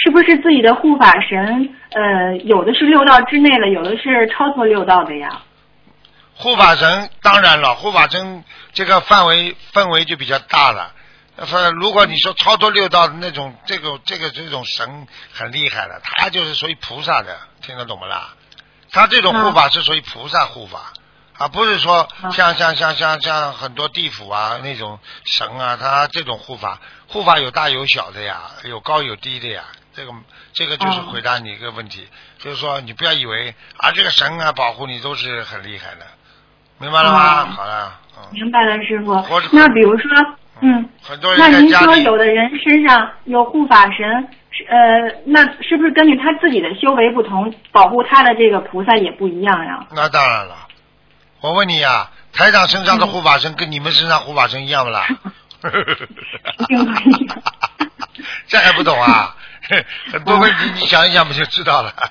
是不是自己的护法神？有的是六道之内的，有的是超脱六道的呀。 护法神当然了，护法神这个范围就比较大了。如果你说超脱六道的那种，这种神很厉害的，他就是属于菩萨的，听得懂不啦？他这种护法是属于菩萨护法。不是说像很多地府啊那种神啊，他这种护法有大有小的呀，有高有低的呀。这个就是回答你一个问题，就是说你不要以为这个神啊保护你都是很厉害的，明白了吗？好了， 明白了，师傅。那比如说， 很多人那您说有的人身上有护法神，那是不是根据他自己的修为不同，保护他的这个菩萨也不一样呀？ 那当然了。我问你呀，台长身上的护法神跟你们身上护法神一样不啦？ 一定不一样。 这还不懂啊？很多问题你想一想不就知道了？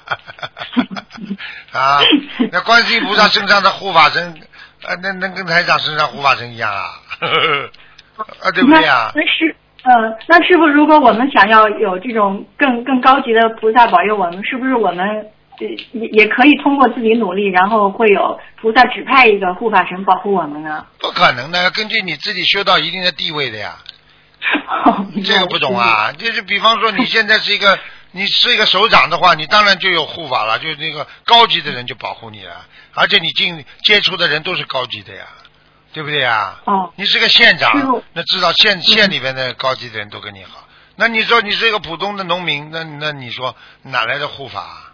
那观世音菩萨身上的护法神，那跟台长身上护法神一样啊？对不对啊？ 那师傅，如果我们想要有这种更高级的菩萨保佑我们，是不是我们也可以通过自己努力，然后会有菩萨指派一个护法神保护我们呢？ 不可能的，要根据你自己修到一定的地位的呀。这个不懂啊？就是比方说你现在是一个首长的话，你当然就有护法了，就是那个高级的人就保护你了，而且你接触的人都是高级的呀，对不对呀？你是个县长，那知道县里边的高级的人都跟你好。那你说你是一个普通的农民，那你说哪来的护法？